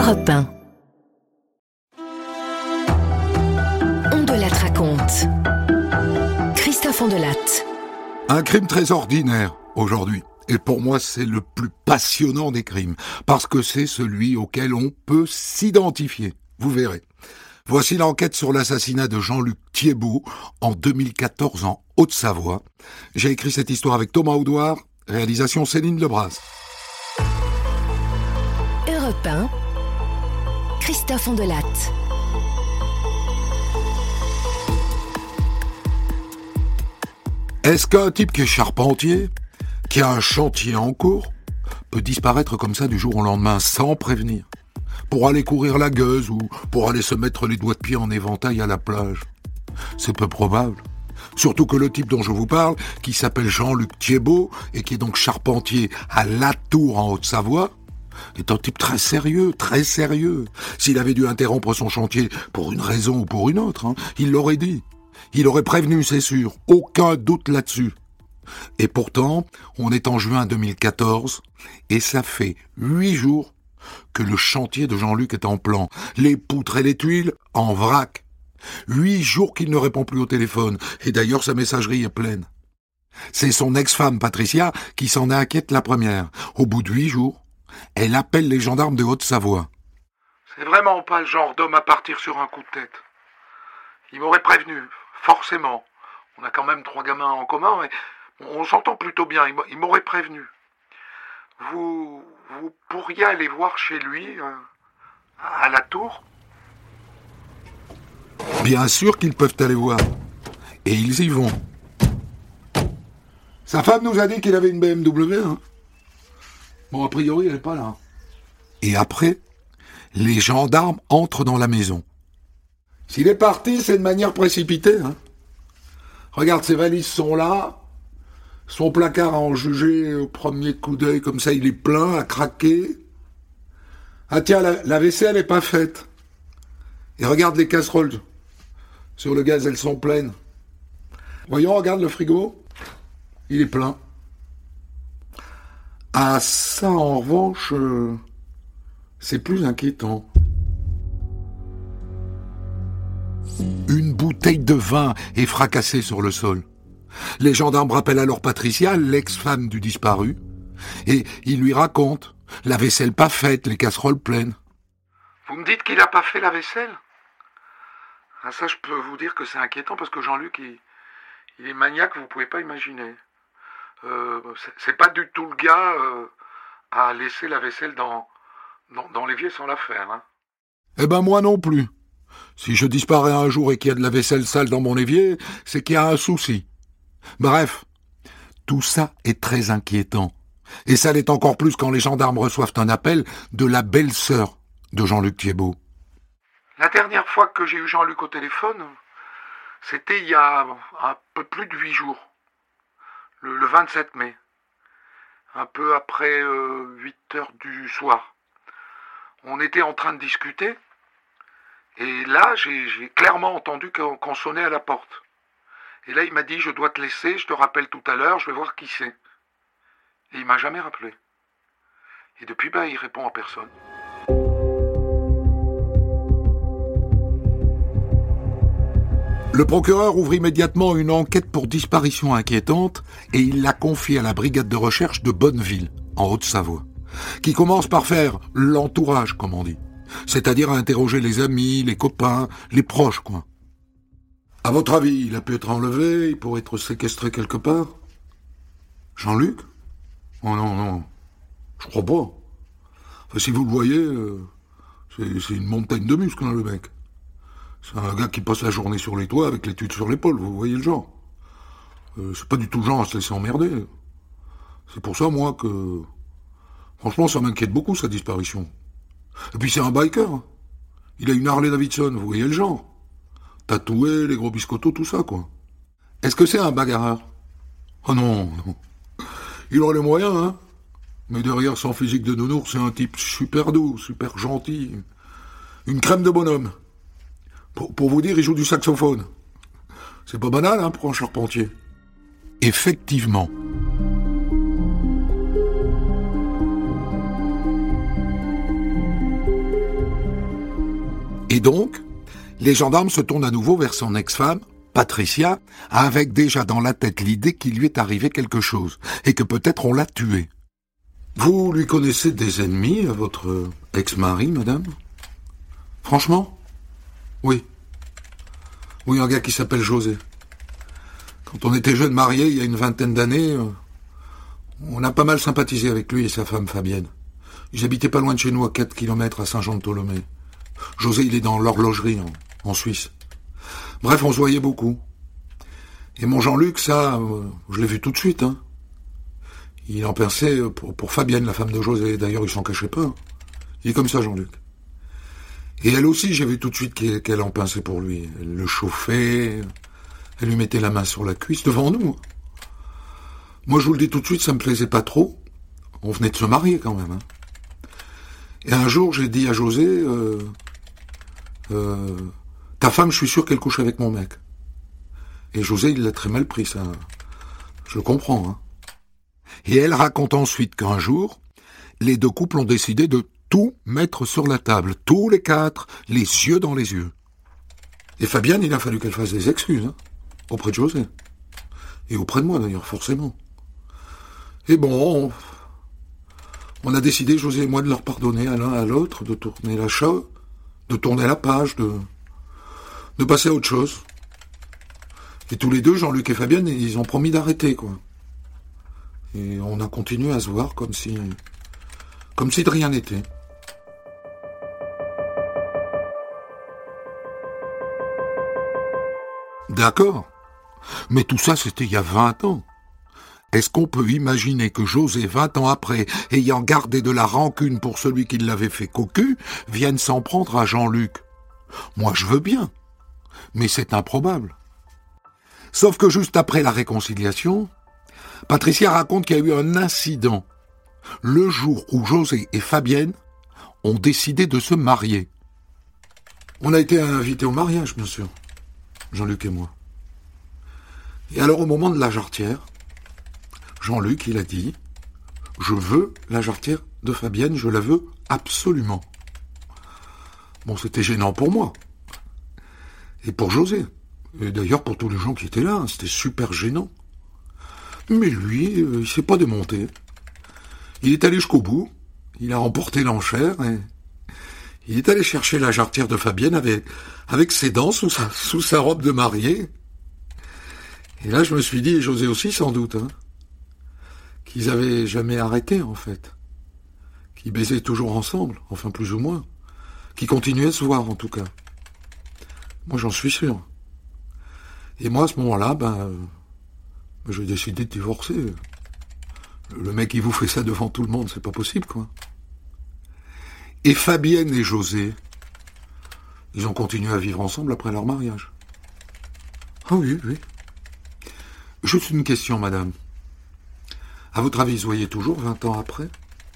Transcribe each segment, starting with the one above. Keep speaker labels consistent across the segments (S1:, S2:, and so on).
S1: Europe 1. On de la raconte. Christophe Ondelatte.
S2: Un crime très ordinaire aujourd'hui. Et pour moi, c'est le plus passionnant des crimes. Parce que c'est celui auquel on peut s'identifier. Vous verrez. Voici l'enquête sur l'assassinat de Jean-Luc Thiébaut en 2014 en Haute-Savoie. J'ai écrit cette histoire avec Thomas Audouard, réalisation Céline Lebras.
S1: Europe 1. Christophe Ondelatte.
S2: Est-ce qu'un type qui est charpentier, qui a un chantier en cours, peut disparaître comme ça du jour au lendemain sans prévenir, pour aller courir la gueuse ou pour aller se mettre les doigts de pied en éventail à la plage? C'est peu probable. Surtout que le type dont je vous parle, qui s'appelle Jean-Luc Thiébaut et qui est donc charpentier à La Tour en Haute-Savoie, est un type très sérieux, très sérieux. S'il avait dû interrompre son chantier pour une raison ou pour une autre, il l'aurait dit. Il aurait prévenu, c'est sûr. Aucun doute là-dessus. Et pourtant, on est en juin 2014 et ça fait 8 jours que le chantier de Jean-Luc est en plan. Les poutres et les tuiles en vrac. 8 jours qu'il ne répond plus au téléphone. Et d'ailleurs, sa messagerie est pleine. C'est son ex-femme, Patricia, qui s'en inquiète la première. Au bout de 8 jours, elle appelle les gendarmes de Haute-Savoie.
S3: C'est vraiment pas le genre d'homme à partir sur un coup de tête. Il m'aurait prévenu, forcément. On a quand même 3 gamins en commun, mais on s'entend plutôt bien. Il m'aurait prévenu. Vous pourriez aller voir chez lui, à La Tour?
S2: Bien sûr qu'ils peuvent aller voir. Et ils y vont. Sa femme nous a dit qu'il avait une BMW, Bon, a priori, elle n'est pas là. Et après, les gendarmes entrent dans la maison. S'il est parti, c'est de manière précipitée, Regarde, ses valises sont là. Son placard à en juger au premier coup d'œil, comme ça, il est plein, à craquer. Ah tiens, la vaisselle n'est pas faite. Et regarde les casseroles. Sur le gaz, elles sont pleines. Voyons, regarde le frigo. Il est plein. Ah, ça, en revanche, c'est plus inquiétant. Une bouteille de vin est fracassée sur le sol. Les gendarmes rappellent alors Patricia, l'ex-femme du disparu, et ils lui racontent la vaisselle pas faite, les casseroles pleines.
S3: Vous me dites qu'il n'a pas fait la vaisselle? Ah, ça, je peux vous dire que c'est inquiétant parce que Jean-Luc, il est maniaque, vous pouvez pas imaginer. C'est pas du tout le gars à laisser la vaisselle dans l'évier sans la faire.
S2: Eh ben moi non plus. Si je disparais un jour et qu'il y a de la vaisselle sale dans mon évier, c'est qu'il y a un souci. Bref, tout ça est très inquiétant. Et ça l'est encore plus quand les gendarmes reçoivent un appel de la belle-sœur de Jean-Luc Thiébaut.
S3: La dernière fois que j'ai eu Jean-Luc au téléphone, c'était il y a un peu plus de 8 jours. Le 27 mai. Un peu après 8 heures du soir. On était en train de discuter. Et là, j'ai clairement entendu qu'on sonnait à la porte. Et là, il m'a dit, je dois te laisser, je te rappelle tout à l'heure, je vais voir qui c'est. Et il m'a jamais rappelé. Et depuis, il répond à personne.
S2: Le procureur ouvre immédiatement une enquête pour disparition inquiétante et il la confie à la brigade de recherche de Bonneville, en Haute-Savoie, qui commence par faire l'entourage, comme on dit. C'est-à-dire à interroger les amis, les copains, les proches, quoi. À votre avis, il a pu être enlevé, il pourrait être séquestré quelque part? Jean-Luc? Oh non, je crois pas. Enfin, si vous le voyez, c'est une montagne de muscles, le mec. C'est un gars qui passe la journée sur les toits avec l'étude sur l'épaule, vous voyez le genre. C'est pas du tout le genre à se laisser emmerder. C'est pour ça, moi, que... Franchement, ça m'inquiète beaucoup, sa disparition. Et puis c'est un biker. Il a une Harley Davidson, vous voyez le genre. Tatoué, les gros biscottos, tout ça, quoi. Est-ce que c'est un bagarreur? Oh non. Il aurait les moyens, Mais derrière son physique de nounours, c'est un type super doux, super gentil. Une crème de bonhomme. Pour vous dire, il joue du saxophone. C'est pas banal, pour un charpentier. Effectivement. Et donc, les gendarmes se tournent à nouveau vers son ex-femme, Patricia, avec déjà dans la tête l'idée qu'il lui est arrivé quelque chose, et que peut-être on l'a tué. Vous lui connaissez des ennemis à votre ex-mari, madame ? Franchement ? Oui. Oui, un gars qui s'appelle José. Quand on était jeunes mariés, il y a une 20aine d'années, on a pas mal sympathisé avec lui et sa femme Fabienne. Ils habitaient pas loin de chez nous, à 4 kilomètres à Saint-Jean-de-Tholomée. José, il est dans l'horlogerie, en Suisse. Bref, on se voyait beaucoup. Et mon Jean-Luc, ça, je l'ai vu tout de suite. Hein. Il en pensait pour Fabienne, la femme de José. D'ailleurs, il s'en cachait pas. Il est comme ça, Jean-Luc. Et elle aussi, j'ai vu tout de suite qu'elle en pensait pour lui. Elle le chauffait, elle lui mettait la main sur la cuisse devant nous. Moi, je vous le dis tout de suite, ça me plaisait pas trop. On venait de se marier quand même. Hein. Et un jour, j'ai dit à José, ta femme, je suis sûr qu'elle couche avec mon mec. Et José, il l'a très mal pris, ça. Je le comprends. Hein. Et elle raconte ensuite qu'un jour, les deux couples ont décidé de tout mettre sur la table, tous les quatre, les yeux dans les yeux. Et Fabienne, il a fallu qu'elle fasse des excuses, hein, auprès de José. Et auprès de moi, d'ailleurs, forcément. Et bon, on a décidé, José et moi, de leur pardonner à l'un à l'autre, de tourner la page, de passer à autre chose. Et tous les deux, Jean-Luc et Fabienne, ils ont promis d'arrêter, quoi. Et on a continué à se voir comme si de rien n'était. D'accord. Mais tout ça, c'était il y a 20 ans. Est-ce qu'on peut imaginer que José, 20 ans après, ayant gardé de la rancune pour celui qui l'avait fait cocu, vienne s'en prendre à Jean-Luc ? Moi, je veux bien. Mais c'est improbable. Sauf que juste après la réconciliation, Patricia raconte qu'il y a eu un incident le jour où José et Fabienne ont décidé de se marier. On a été invités au mariage, bien sûr, Jean-Luc et moi. Et alors, au moment de la jarretière, Jean-Luc, il a dit « Je veux la jarretière de Fabienne, je la veux absolument. » Bon, c'était gênant pour moi. Et pour José. Et d'ailleurs, pour tous les gens qui étaient là, c'était super gênant. Mais lui, il s'est pas démonté. Il est allé jusqu'au bout, il a remporté l'enchère, et il est allé chercher la jarretière de Fabienne avec ses dents sous sa robe de mariée. Et là, je me suis dit, et José aussi sans doute, hein, qu'ils avaient jamais arrêté, en fait. Qu'ils baisaient toujours ensemble, enfin plus ou moins. Qu'ils continuaient à se voir, en tout cas. Moi, j'en suis sûr. Et moi, à ce moment-là, j'ai décidé de divorcer. Le mec, il vous fait ça devant tout le monde, c'est pas possible, quoi. Et Fabienne et José, ils ont continué à vivre ensemble après leur mariage. Ah oui, oui. Juste une question, madame. À votre avis, ils se voyaient toujours 20 ans après ?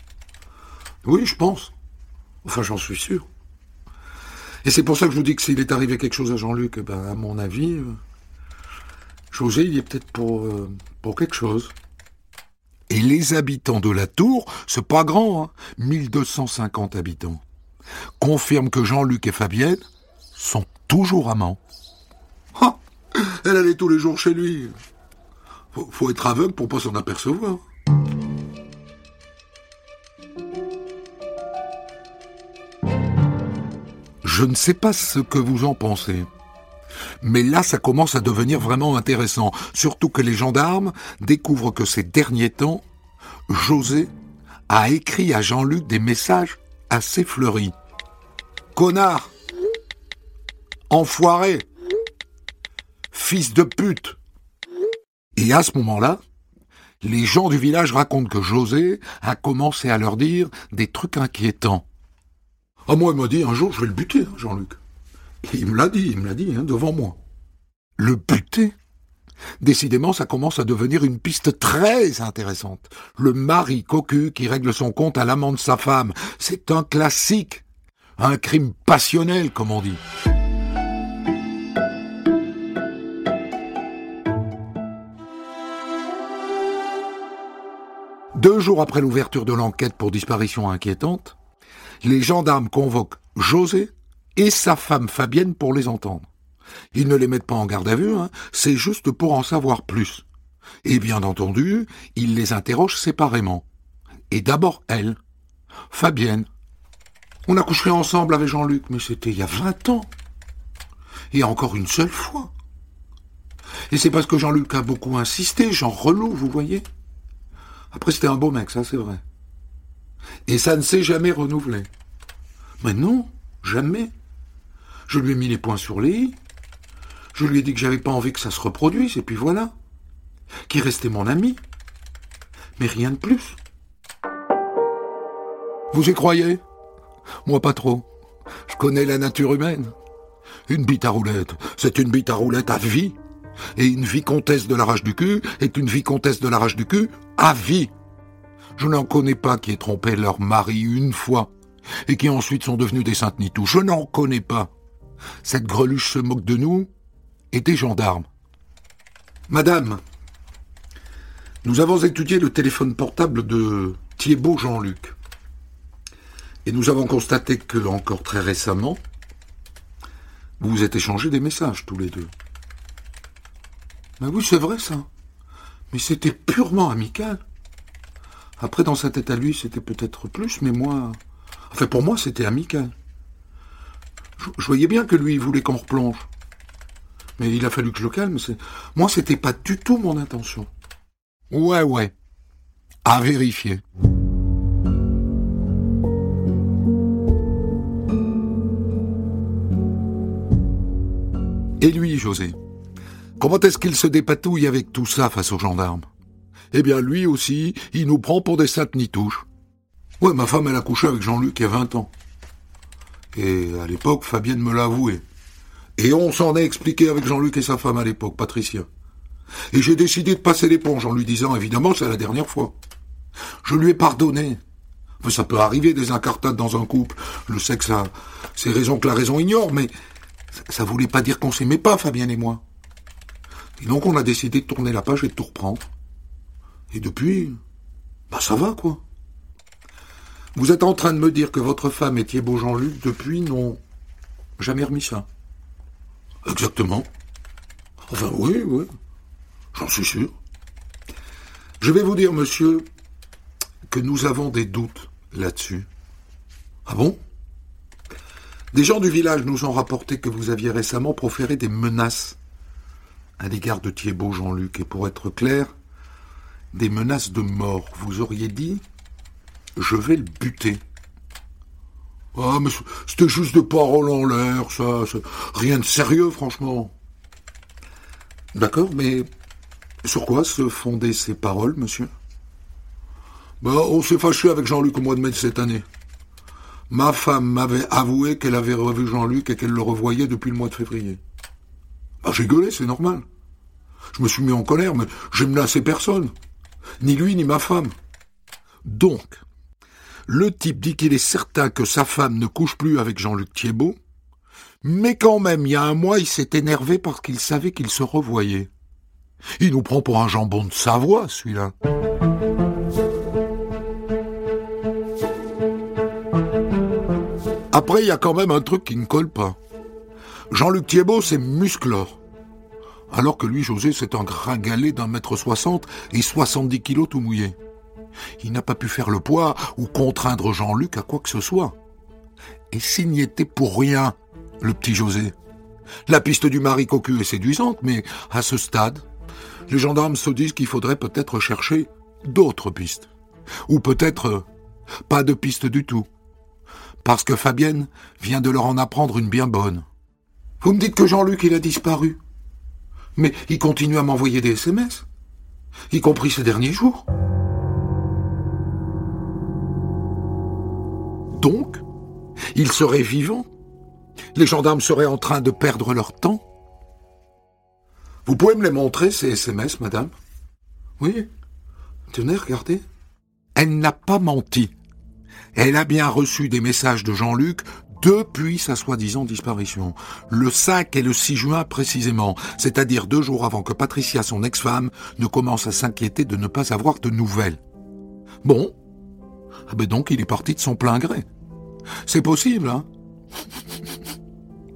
S2: Oui, je pense. Enfin, j'en suis sûr. Et c'est pour ça que je vous dis que s'il est arrivé quelque chose à Jean-Luc, à mon avis, José, il y est peut-être pour quelque chose. Et les habitants de la Tour, c'est pas grand, hein, 1250 habitants, confirment que Jean-Luc et Fabienne sont toujours amants. Ah, elle allait tous les jours chez lui. Faut être aveugle pour pas s'en apercevoir. Je ne sais pas ce que vous en pensez. Mais là, ça commence à devenir vraiment intéressant. Surtout que les gendarmes découvrent que ces derniers temps, José a écrit à Jean-Luc des messages assez fleuris. Connard, enfoiré, fils de pute. Et à ce moment-là, les gens du village racontent que José a commencé à leur dire des trucs inquiétants. Ah, moi, il m'a dit un jour, je vais le buter, Jean-Luc. Et il me l'a dit, devant moi. Le buter ? Décidément, ça commence à devenir une piste très intéressante. Le mari cocu qui règle son compte à l'amant de sa femme. C'est un classique. Un crime passionnel, comme on dit. Deux jours après l'ouverture de l'enquête pour disparition inquiétante, les gendarmes convoquent José et sa femme Fabienne pour les entendre. Ils ne les mettent pas en garde à vue, c'est juste pour en savoir plus. Et bien entendu, ils les interrogent séparément. Et d'abord elle, Fabienne. On a couché ensemble avec Jean-Luc, mais c'était il y a 20 ans. Et encore une seule fois. Et c'est parce que Jean-Luc a beaucoup insisté, genre relou, vous voyez. Après, c'était un beau mec, ça c'est vrai. Et ça ne s'est jamais renouvelé. Mais non, jamais. Je lui ai mis les points sur les i. Je lui ai dit que j'avais pas envie que ça se reproduise, et puis voilà. Qu'il restait mon ami. Mais rien de plus. Vous y croyez ? Moi pas trop. Je connais la nature humaine. Une bite à roulette, c'est une bite à roulette à vie. Et une vicomtesse de l'arrache du cul est une vicomtesse de l'arrache du cul à vie. Je n'en connais pas qui aient trompé leur mari une fois et qui ensuite sont devenus des saintes nitous. Je n'en connais pas. Cette greluche se moque de nous et des gendarmes. Madame, nous avons étudié le téléphone portable de Thiebaud Jean-Luc. Et nous avons constaté que, encore très récemment, vous vous êtes échangé des messages tous les deux. Ben oui, c'est vrai ça. Mais c'était purement amical. Après, dans sa tête à lui, c'était peut-être plus, mais moi... Enfin, pour moi, c'était amical. Je voyais bien que lui, il voulait qu'on replonge. Mais il a fallu que je le calme. Moi, c'était pas du tout mon intention. Ouais. À vérifier. Et lui, José, comment est-ce qu'il se dépatouille avec tout ça face aux gendarmes ? Eh bien, lui aussi, il nous prend pour des saintes nitouches. Ouais, ma femme, elle a couché avec Jean-Luc il y a 20 ans. Et à l'époque, Fabienne me l'a avoué. Et on s'en est expliqué avec Jean-Luc et sa femme à l'époque, Patricia. Et j'ai décidé de passer l'éponge en lui disant, évidemment, c'est la dernière fois. Je lui ai pardonné. Enfin, ça peut arriver des incartades dans un couple. Je sais que ça, c'est raison que la raison ignore, mais ça voulait pas dire qu'on s'aimait pas, Fabienne et moi. Et donc on a décidé de tourner la page et de tout reprendre. Et depuis, ça va, quoi. Vous êtes en train de me dire que votre femme et Thiebaud Jean-Luc, depuis, n'ont jamais remis ça. Exactement. Enfin, oui, j'en suis sûr. Je vais vous dire, monsieur, que nous avons des doutes là-dessus. Ah bon ? Des gens du village nous ont rapporté que vous aviez récemment proféré des menaces à l'égard de Thiebaud Jean-Luc. Et pour être clair, des menaces de mort. Vous auriez dit « je vais le buter ». Ah, mais c'était juste des paroles en l'air, ça. Rien de sérieux, franchement. D'accord, mais sur quoi se fondaient ces paroles, monsieur ? On s'est fâché avec Jean-Luc au mois de mai de cette année. Ma femme m'avait avoué qu'elle avait revu Jean-Luc et qu'elle le revoyait depuis le mois de février. J'ai gueulé, c'est normal. Je me suis mis en colère, mais j'ai menacé personne. Ni lui, ni ma femme. Donc, le type dit qu'il est certain que sa femme ne couche plus avec Jean-Luc Thiebaud, mais quand même, il y a un mois, il s'est énervé parce qu'il savait qu'il se revoyait. Il nous prend pour un jambon de Savoie, celui-là. Après, il y a quand même un truc qui ne colle pas. Jean-Luc Thiebaud, c'est musclore. Alors que lui, José, c'est un gringalet d'1m60 et 70 kilos tout mouillé. Il n'a pas pu faire le poids ou contraindre Jean-Luc à quoi que ce soit. Et s'il n'y était pour rien, le petit José. La piste du mari cocu est séduisante, mais à ce stade, les gendarmes se disent qu'il faudrait peut-être chercher d'autres pistes. Ou peut-être pas de piste du tout. Parce que Fabienne vient de leur en apprendre une bien bonne. Vous me dites que Jean-Luc, il a disparu. Mais il continue à m'envoyer des SMS, y compris ces derniers jours. Donc, il serait vivant. Les gendarmes seraient en train de perdre leur temps. Vous pouvez me les montrer, ces SMS, madame ? Oui. Tenez, regardez. Elle n'a pas menti. Elle a bien reçu des messages de Jean-Luc depuis sa soi-disant disparition. Le 5 et le 6 juin précisément, c'est-à-dire 2 jours avant que Patricia, son ex-femme, ne commence à s'inquiéter de ne pas avoir de nouvelles. Bon, donc il est parti de son plein gré. C'est possible, hein ?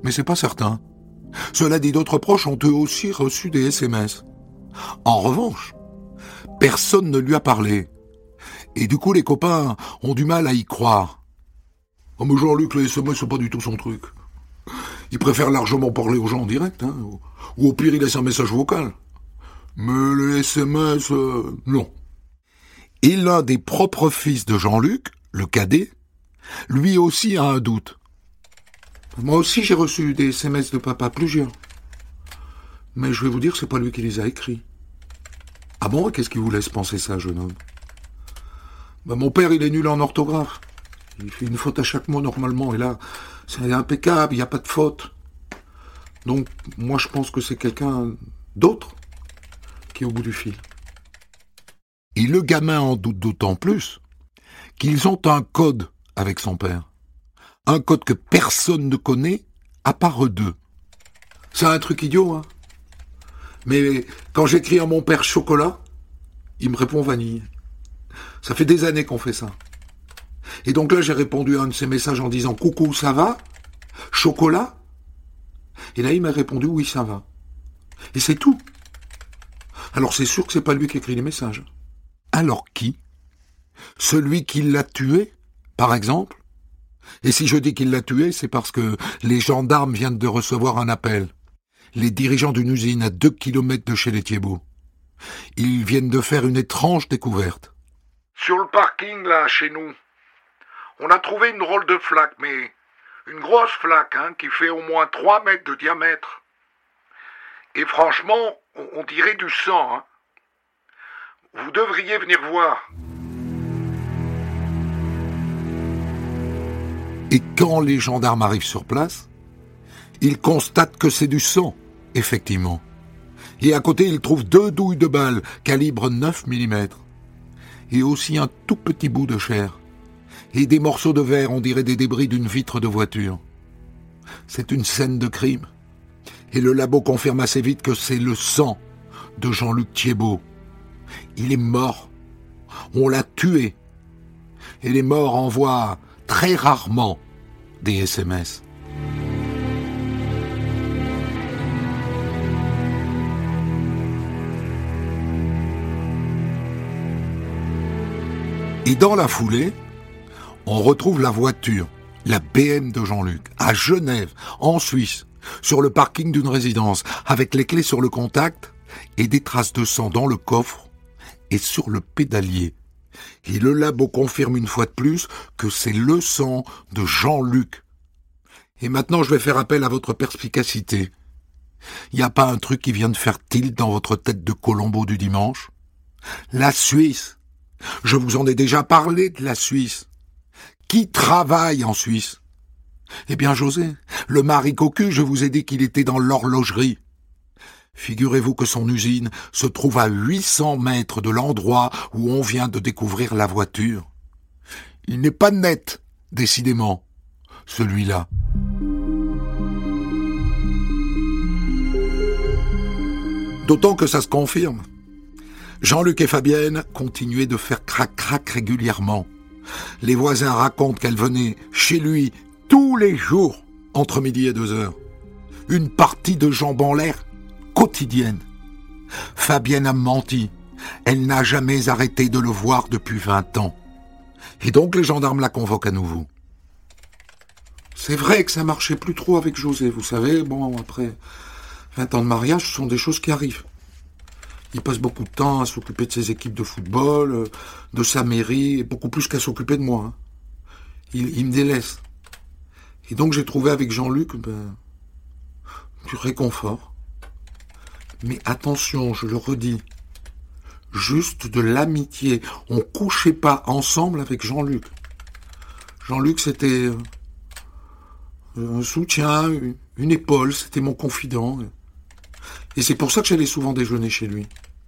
S2: mais c'est pas certain. Cela dit, d'autres proches ont eux aussi reçu des SMS. En revanche, personne ne lui a parlé. Et du coup, les copains ont du mal à y croire. Oh, mais Jean-Luc, les SMS, c'est pas du tout son truc. Il préfère largement parler aux gens en direct, hein, ou au pire, il laisse un message vocal. Mais les SMS, non. Et l'un des propres fils de Jean-Luc, le cadet, lui aussi a un doute. Moi aussi, j'ai reçu des SMS de papa, plusieurs. Mais je vais vous dire, c'est pas lui qui les a écrits. Ah bon, qu'est-ce qui vous laisse penser ça, jeune homme ? Mon père, il est nul en orthographe. Il fait une faute à chaque mot, normalement. Et là, c'est impeccable, il n'y a pas de faute. Donc, moi, je pense que c'est quelqu'un d'autre qui est au bout du fil. Et le gamin en doute d'autant plus qu'ils ont un code avec son père. Un code que personne ne connaît, à part eux deux. C'est un truc idiot, hein. Mais quand j'écris à mon père chocolat, il me répond vanille. Ça fait des années qu'on fait ça. Et donc là, j'ai répondu à un de ses messages en disant « Coucou, ça va ? Chocolat ?» Et là, il m'a répondu « Oui, ça va. » Et c'est tout. Alors c'est sûr que c'est pas lui qui écrit les messages. Alors qui ? Celui qui l'a tué, par exemple ? Et si je dis qu'il l'a tué, c'est parce que les gendarmes viennent de recevoir un appel. Les dirigeants d'une usine à 2 kilomètres de chez les Thiebaud. Ils viennent de faire une étrange découverte.
S3: Sur le parking, là, chez nous, on a trouvé une drôle de flaque, mais une grosse flaque, hein, qui fait au moins 3 mètres de diamètre. Et franchement, on dirait du sang, hein. Vous devriez venir voir.
S2: Et quand les gendarmes arrivent sur place, ils constatent que c'est du sang, effectivement. Et à côté, ils trouvent 2 douilles de balles, calibre 9 mm. Et aussi un tout petit bout de chair. Et des morceaux de verre, on dirait des débris d'une vitre de voiture. C'est une scène de crime. Et le labo confirme assez vite que c'est le sang de Jean-Luc Thiebaud. Il est mort. On l'a tué. Et les morts envoient très rarement des SMS. Et dans la foulée, on retrouve la voiture, la BM de Jean-Luc, à Genève, en Suisse, sur le parking d'une résidence, avec les clés sur le contact et des traces de sang dans le coffre et sur le pédalier. Et le labo confirme une fois de plus que c'est le sang de Jean-Luc. Et maintenant, je vais faire appel à votre perspicacité. Il n'y a pas un truc qui vient de faire tilt dans votre tête de Colombo du dimanche ? La Suisse. Je vous en ai déjà parlé de la Suisse. Qui travaille en Suisse ? Eh bien, José, le mari cocu, je vous ai dit qu'il était dans l'horlogerie. Figurez-vous que son usine se trouve à 800 mètres de l'endroit où on vient de découvrir la voiture. Il n'est pas net, décidément, celui-là. D'autant que ça se confirme. Jean-Luc et Fabienne continuaient de faire crac-crac régulièrement. Les voisins racontent qu'elle venait chez lui tous les jours, entre midi et 2h. Une partie de jambes en l'air quotidienne. Fabienne a menti. Elle n'a jamais arrêté de le voir depuis 20 ans. Et donc les gendarmes la convoquent à nouveau. C'est vrai que ça marchait plus trop avec José, vous savez. Bon, après 20 ans de mariage, ce sont des choses qui arrivent. Il passe beaucoup de temps à s'occuper de ses équipes de football, de sa mairie, et beaucoup plus qu'à s'occuper de moi. Hein. Il me délaisse. Et donc j'ai trouvé avec Jean-Luc du réconfort. Mais attention, je le redis, juste de l'amitié. On couchait pas ensemble avec Jean-Luc. Jean-Luc, c'était un soutien, une épaule, c'était mon confident. Et c'est pour ça que j'allais souvent déjeuner chez lui.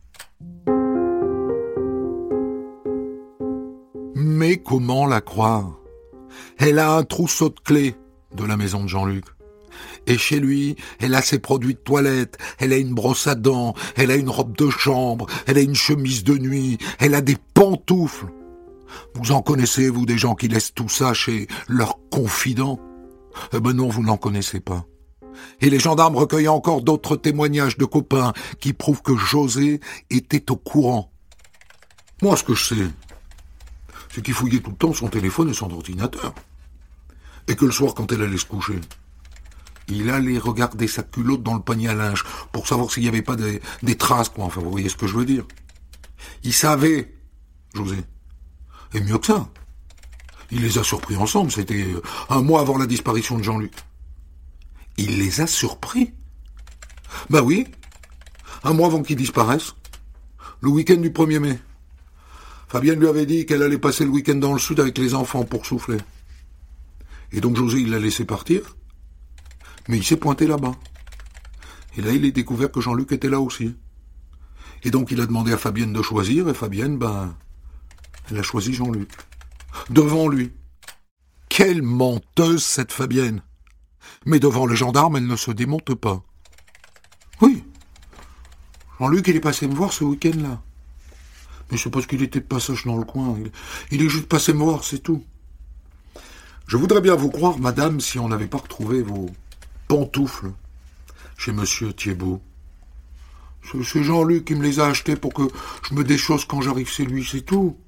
S2: Mais comment la croire ? Elle a un trousseau de clés de la maison de Jean-Luc. Et chez lui, elle a ses produits de toilette, elle a une brosse à dents, elle a une robe de chambre, elle a une chemise de nuit, elle a des pantoufles. Vous en connaissez, vous, des gens qui laissent tout ça chez leurs confidents ? Eh ben non, vous n'en connaissez pas. Et les gendarmes recueillent encore d'autres témoignages de copains qui prouvent que José était au courant. Moi, ce que je sais, c'est qu'il fouillait tout le temps son téléphone et son ordinateur. Et que le soir, quand elle allait se coucher, il allait regarder sa culotte dans le panier à linge pour savoir s'il n'y avait pas des traces, quoi. Enfin, vous voyez ce que je veux dire. Il savait, José. Et mieux que ça, il les a surpris ensemble. C'était un mois avant la disparition de Jean-Luc. Il les a surpris. Bah oui, un mois avant qu'ils disparaissent. Le week-end du 1er mai. Fabienne lui avait dit qu'elle allait passer le week-end dans le sud avec les enfants pour souffler. Et donc José, il l'a laissé partir. Mais il s'est pointé là-bas. Et là, il a découvert que Jean-Luc était là aussi. Et donc, il a demandé à Fabienne de choisir, et Fabienne, elle a choisi Jean-Luc. Devant lui. Quelle menteuse, cette Fabienne! Mais devant les gendarmes, elle ne se démonte pas. Oui. Jean-Luc, il est passé me voir ce week-end-là. Mais c'est parce qu'il était de passage dans le coin. Il est juste passé me voir, c'est tout. Je voudrais bien vous croire, madame, si on n'avait pas retrouvé vos pantoufles chez monsieur Thiebaud. C'est Jean-Luc qui me les a achetées pour que je me déchausse quand j'arrive chez lui, c'est tout.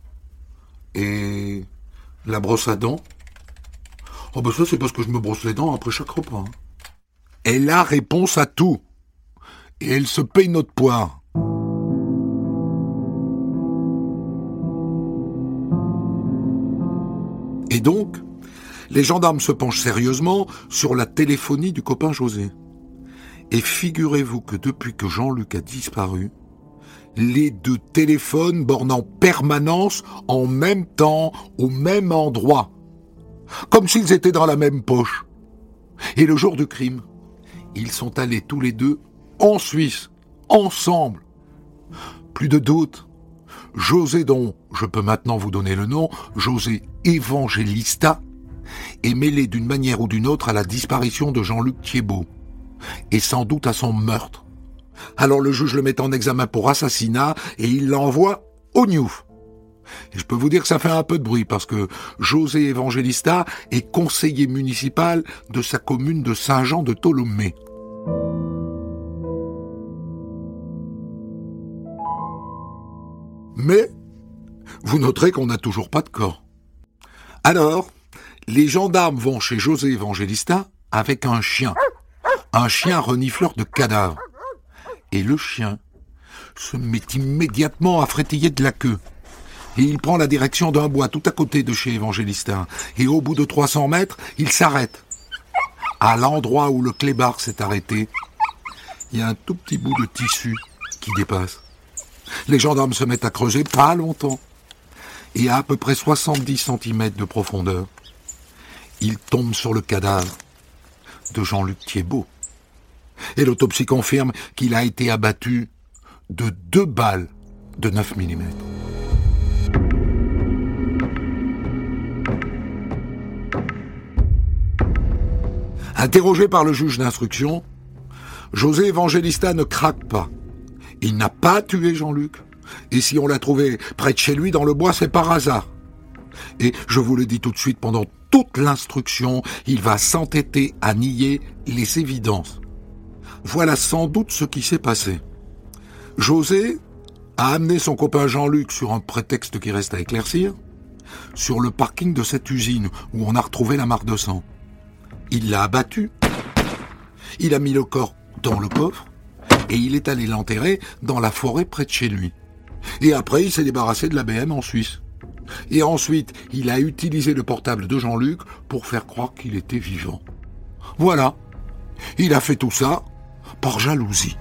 S2: Et la brosse à dents? Oh ça c'est parce que je me brosse les dents après chaque repas. Hein. Elle a réponse à tout. Et elle se paye notre poire. Et donc, les gendarmes se penchent sérieusement sur la téléphonie du copain José. Et figurez-vous que depuis que Jean-Luc a disparu, les deux téléphones bornent en permanence, en même temps, au même endroit. Comme s'ils étaient dans la même poche. Et le jour du crime, ils sont allés tous les deux en Suisse, ensemble. Plus de doute, José, dont je peux maintenant vous donner le nom, José Evangelista, est mêlé d'une manière ou d'une autre à la disparition de Jean-Luc Thiebaud, et sans doute à son meurtre. Alors le juge le met en examen pour assassinat et il l'envoie au Niouf. Et je peux vous dire que ça fait un peu de bruit parce que José Evangelista est conseiller municipal de sa commune de Saint-Jean-de-Tholomé. Mais vous noterez qu'on n'a toujours pas de corps. Alors, les gendarmes vont chez José Evangelista avec un chien renifleur de cadavres. Et le chien se met immédiatement à frétiller de la queue. Et il prend la direction d'un bois tout à côté de chez Evangelista. Et au bout de 300 mètres, il s'arrête. À l'endroit où le clébard s'est arrêté, il y a un tout petit bout de tissu qui dépasse. Les gendarmes se mettent à creuser pas longtemps. Et à peu près 70 cm de profondeur, ils tombent sur le cadavre de Jean-Luc Thiebaud. Et l'autopsie confirme qu'il a été abattu de 2 balles de 9 mm. Interrogé par le juge d'instruction, José Evangelista ne craque pas. Il n'a pas tué Jean-Luc. Et si on l'a trouvé près de chez lui dans le bois, c'est par hasard. Et je vous le dis tout de suite, pendant toute l'instruction, il va s'entêter à nier les évidences. Voilà sans doute ce qui s'est passé. José a amené son copain Jean-Luc sur un prétexte qui reste à éclaircir, sur le parking de cette usine où on a retrouvé la mare de sang. Il l'a abattu, il a mis le corps dans le coffre et il est allé l'enterrer dans la forêt près de chez lui. Et après, il s'est débarrassé de l'ABM en Suisse. Et ensuite, il a utilisé le portable de Jean-Luc pour faire croire qu'il était vivant. Voilà, il a fait tout ça par jalousie.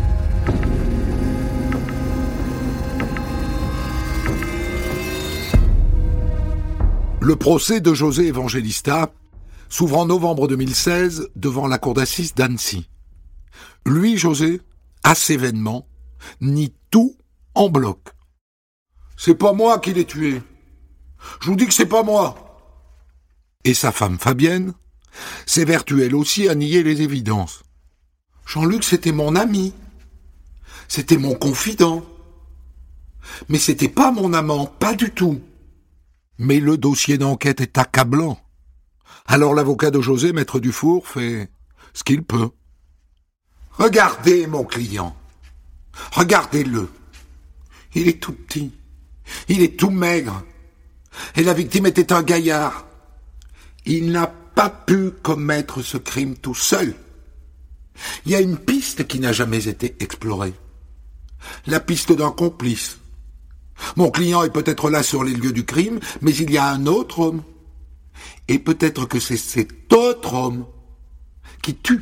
S2: Le procès de José Evangelista s'ouvre en novembre 2016 devant la cour d'assises d'Annecy. Lui, José, assez vainement, nie tout en bloc. C'est pas moi qui l'ai tué. Je vous dis que c'est pas moi. Et sa femme Fabienne s'évertue elle aussi à nier les évidences. Jean-Luc, c'était mon ami. C'était mon confident. Mais c'était pas mon amant, pas du tout. Mais le dossier d'enquête est accablant. Alors l'avocat de José, maître Dufour, fait ce qu'il peut. Regardez mon client. Regardez-le. Il est tout petit. Il est tout maigre. Et la victime était un gaillard. Il n'a pas pu commettre ce crime tout seul. Il y a une piste qui n'a jamais été explorée. La piste d'un complice. Mon client est peut-être là sur les lieux du crime, mais il y a un autre homme. Et peut-être que c'est cet autre homme qui tue.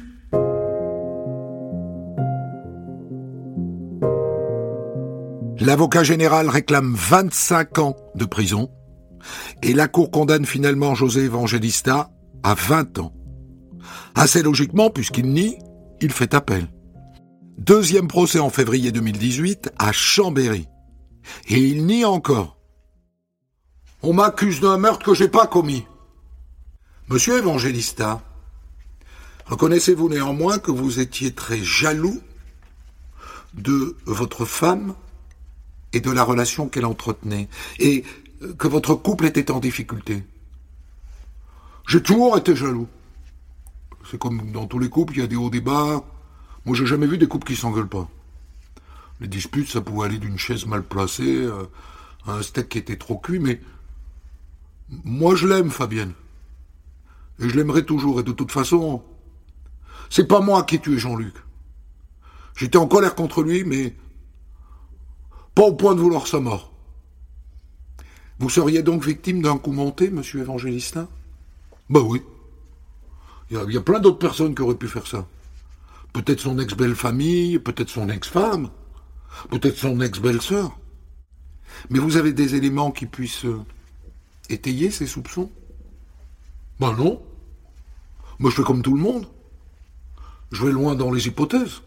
S2: L'avocat général réclame 25 ans de prison et la cour condamne finalement José Evangelista à 20 ans. Assez logiquement, puisqu'il nie, il fait appel. Deuxième procès en février 2018 à Chambéry. Et il nie encore. On m'accuse d'un meurtre que j'ai pas commis. Monsieur Evangelista, reconnaissez-vous néanmoins que vous étiez très jaloux de votre femme et de la relation qu'elle entretenait, et que votre couple était en difficulté? J'ai toujours été jaloux. C'est comme dans tous les couples, il y a des hauts, des bas. Moi, j'ai jamais vu des couples qui s'engueulent pas. Les disputes, ça pouvait aller d'une chaise mal placée à un steak qui était trop cuit, mais moi, je l'aime, Fabienne. Et je l'aimerai toujours. Et de toute façon, c'est pas moi qui ai tué Jean-Luc. J'étais en colère contre lui, mais pas au point de vouloir sa mort. Vous seriez donc victime d'un coup monté, monsieur Evangelista? Bah oui. Il y a plein d'autres personnes qui auraient pu faire ça. Peut-être son ex-belle-famille, peut-être son ex-femme, peut-être son ex-belle-sœur. Mais vous avez des éléments qui puissent étayer ces soupçons? Ben non. Moi je fais comme tout le monde. Je vais loin dans les hypothèses.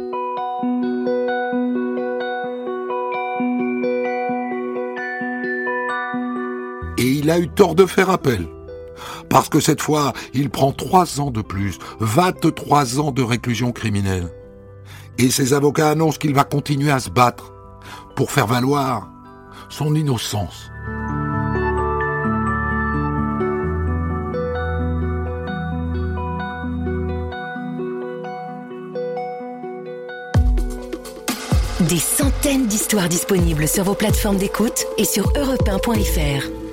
S2: Et il a eu tort de faire appel. Parce que cette fois, il prend 3 ans de plus, 23 ans de réclusion criminelle. Et ses avocats annoncent qu'il va continuer à se battre pour faire valoir son innocence.
S1: Des centaines d'histoires disponibles sur vos plateformes d'écoute et sur europe1.fr.